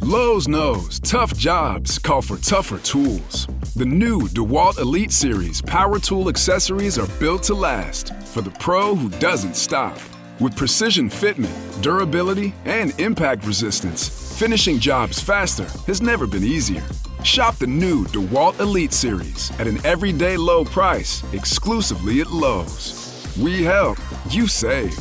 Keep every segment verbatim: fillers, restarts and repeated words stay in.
Lowe's knows tough jobs call for tougher tools. The new DeWalt Elite Series power tool accessories are built to last for the pro who doesn't stop. With precision fitment, durability, and impact resistance, finishing jobs faster has never been easier. Shop the new DeWalt Elite Series at an everyday low price exclusively at Lowe's. We help, you save.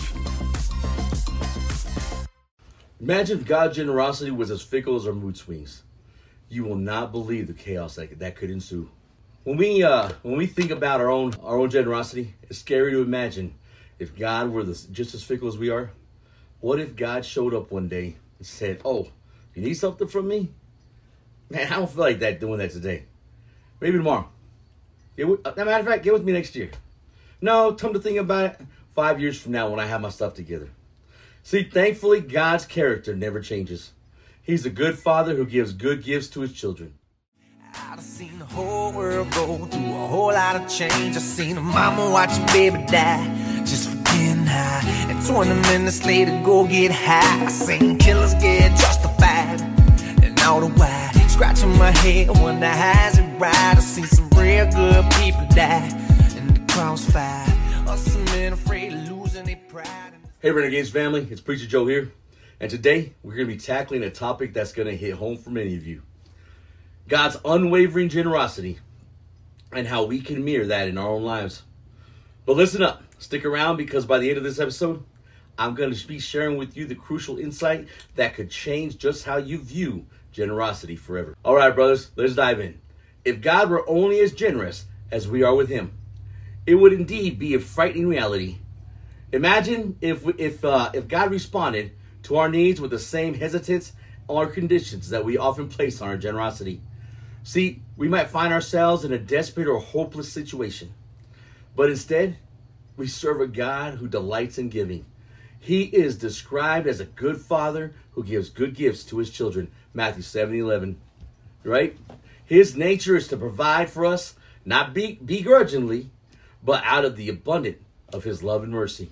Imagine if God's generosity was as fickle as our mood swings. You will not believe the chaos that, that could ensue. When we uh, when we think about our own our own generosity, it's scary to imagine if God were this, just as fickle as we are. What if God showed up one day and said, "Oh, you need something from me? Man, I don't feel like that doing that today. Maybe tomorrow. As a matter of fact, get with me next year. No, come to think about it, five years from now when I have my stuff together." See, thankfully, God's character never changes. He's a good father who gives good gifts to his children. I've seen the whole world go through a whole lot of change. I've seen a mama watch a baby die just for getting high, and twenty minutes later go get high. I've seen killers get justified, and all the while scratching my head, wonder how's it right. I've seen some real good people die in the crossfire, or some men afraid of losing their pride. Hey Renegades family, it's Preacher Joe here, and today we're going to be tackling a topic that's going to hit home for many of you. God's unwavering generosity and how we can mirror that in our own lives. But listen up, stick around, because by the end of this episode, I'm going to be sharing with you the crucial insight that could change just how you view generosity forever. All right, brothers, let's dive in. If God were only as generous as we are with him, it would indeed be a frightening reality. Imagine if if uh, if God responded to our needs with the same hesitance or conditions that we often place on our generosity. See, we might find ourselves in a desperate or hopeless situation, but instead, we serve a God who delights in giving. He is described as a good father who gives good gifts to his children, Matthew seven eleven, right? His nature is to provide for us, not be, begrudgingly, but out of the abundance of his love and mercy.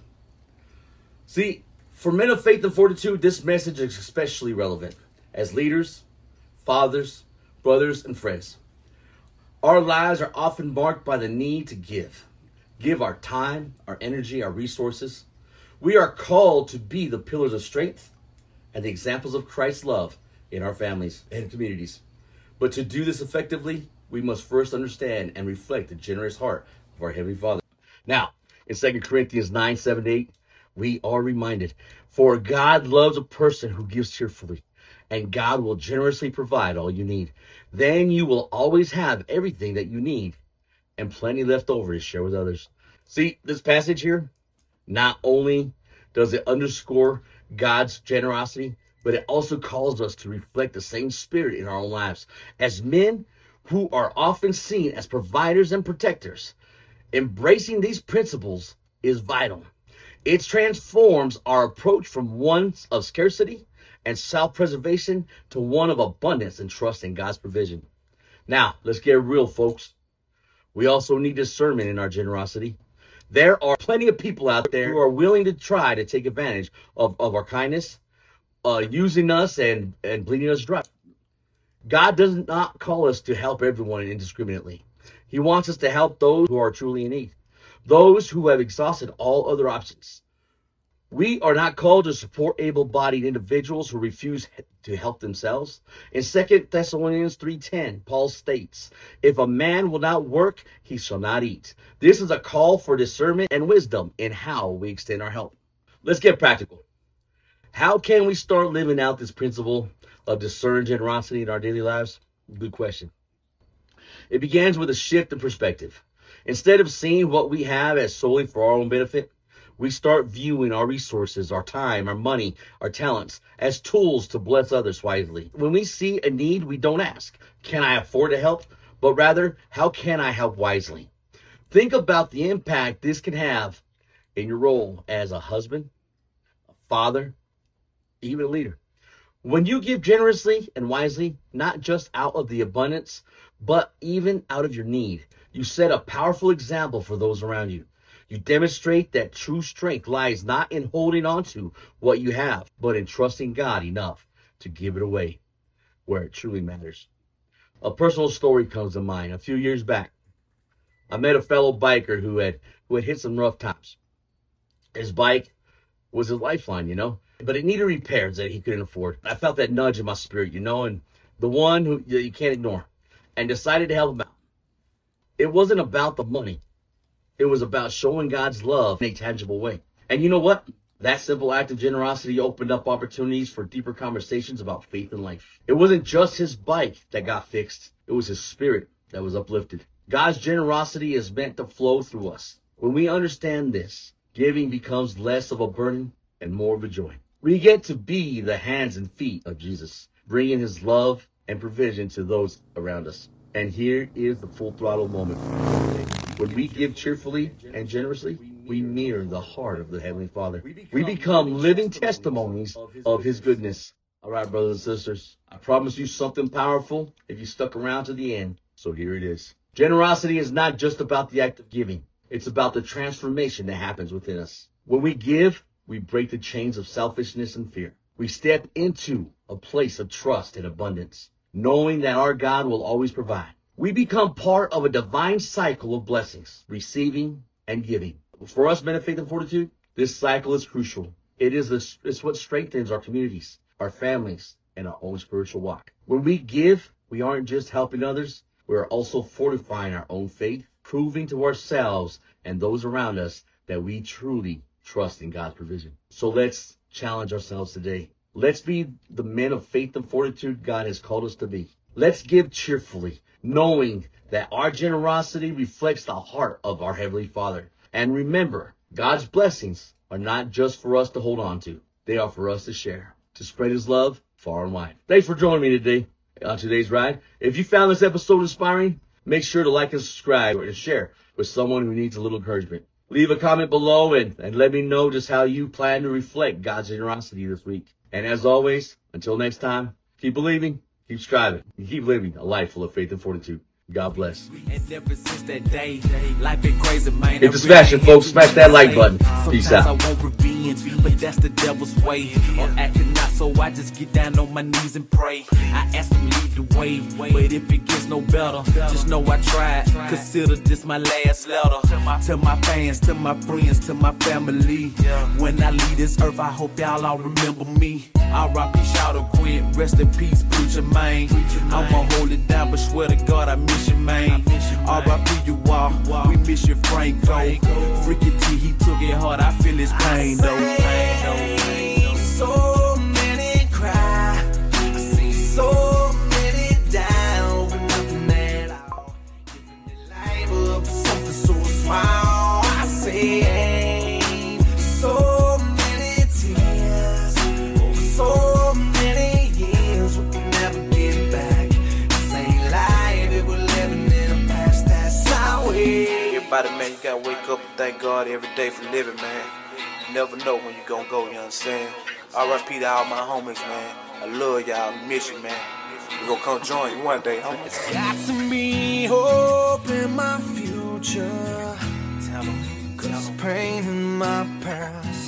See, for men of faith and fortitude, this message is especially relevant as leaders, fathers, brothers, and friends. Our lives are often marked by the need to give. Give our time, our energy, our resources. We are called to be the pillars of strength and the examples of Christ's love in our families and communities. But to do this effectively, we must first understand and reflect the generous heart of our Heavenly Father. Now, in Second Corinthians nine, seven to eight, we are reminded, for God loves a person who gives cheerfully, and God will generously provide all you need. Then you will always have everything that you need and plenty left over to share with others. See, this passage here, not only does it underscore God's generosity, but it also calls us to reflect the same spirit in our own lives. As men who are often seen as providers and protectors, embracing these principles is vital. It transforms our approach from one of scarcity and self-preservation to one of abundance and trust in God's provision. Now, let's get real, folks. We also need discernment in our generosity. There are plenty of people out there who are willing to try to take advantage of, of our kindness, uh, using us and, and bleeding us dry. God does not call us to help everyone indiscriminately. He wants us to help those who are truly in need, those who have exhausted all other options. We are not called to support able-bodied individuals who refuse to help themselves. In Second Thessalonians three ten, Paul states, if a man will not work, he shall not eat. This is a call for discernment and wisdom in how we extend our help. Let's get practical. How can we start living out this principle of discerned generosity in our daily lives? Good question. It begins with a shift in perspective. Instead of seeing what we have as solely for our own benefit, we start viewing our resources, our time, our money, our talents as tools to bless others wisely. When we see a need, we don't ask, can I afford to help? But rather, how can I help wisely? Think about the impact this can have in your role as a husband, a father, even a leader. When you give generously and wisely, not just out of the abundance, but even out of your need, you set a powerful example for those around you. You demonstrate that true strength lies not in holding on to what you have, but in trusting God enough to give it away. where it truly matters. A personal story comes to mind. A few years back, I met a fellow biker who had who had hit some rough times. His bike was his lifeline, you know, but it needed repairs that he couldn't afford. I felt that nudge in my spirit, you know, and the one who you can't ignore, and decided to help him out. It wasn't about the money. It was about showing God's love in a tangible way. And you know what? That simple act of generosity opened up opportunities for deeper conversations about faith and life. It wasn't just his bike that got fixed. It was his spirit that was uplifted. God's generosity is meant to flow through us. When we understand this, giving becomes less of a burden and more of a joy. We get to be the hands and feet of Jesus, bringing his love and provision to those around us. And here is the full throttle moment. When we give cheerfully and generously, we mirror the heart of the Heavenly Father. We become living testimonies of his goodness. All right, brothers and sisters, I promise you something powerful if you stuck around to the end. So here it is. Generosity is not just about the act of giving. It's about the transformation that happens within us. When we give, we break the chains of selfishness and fear. We step into a place of trust and abundance, knowing that our God will always provide. We become part of a divine cycle of blessings, receiving and giving. For us, Men of Faith and Fortitude, this cycle is crucial. It is this, it's what strengthens our communities, our families, and our own spiritual walk. When we give, we aren't just helping others, we are also fortifying our own faith, proving to ourselves and those around us that we truly trust in God's provision. So let's challenge ourselves today. Let's be the men of faith and fortitude God has called us to be. Let's give cheerfully, knowing that our generosity reflects the heart of our Heavenly Father. And remember, God's blessings are not just for us to hold on to. They are for us to share, to spread his love far and wide. Thanks for joining me today on today's ride. If you found this episode inspiring, make sure to like and subscribe and share with someone who needs a little encouragement. Leave a comment below and, and let me know just how you plan to reflect God's generosity this week. And as always, until next time, keep believing, keep striving, and keep living a life full of faith and fortitude. God bless. And ever since that day, life been crazy, man. Hit the smashing, folks. Smash that like button. Peace out. I won't revenge, but that's the devil's way. Or acting not, so I just get down on my knees and pray. I ask him lead the way, but if it gets no better, just know I tried. Consider this my last letter. To my fans, to my friends, to my family. When I leave this earth, I hope y'all all remember me. R I P shout out Quinn, rest in peace, preacher man. I'ma hold it down, but swear to God I miss you, man. R I P you all, we miss you, Frank, though. Freaky T, he took it hard, I feel his pain, though. Pain, though. So many cry, I see so many down for nothing at all. Giving their life up for something so small. I say, so many tears, over so many years, we can never get back. This ain't life, it was living in a past that's our way. Everybody, man, you gotta wake up and thank God every day for living, man. You never know when you gonna go, you know what I'm saying? R I P to all my homies, man. I love y'all, I miss you, man. We gonna come join you one day, homie. It's got to be hope in my future. Tell 'em, 'cause pain in my past.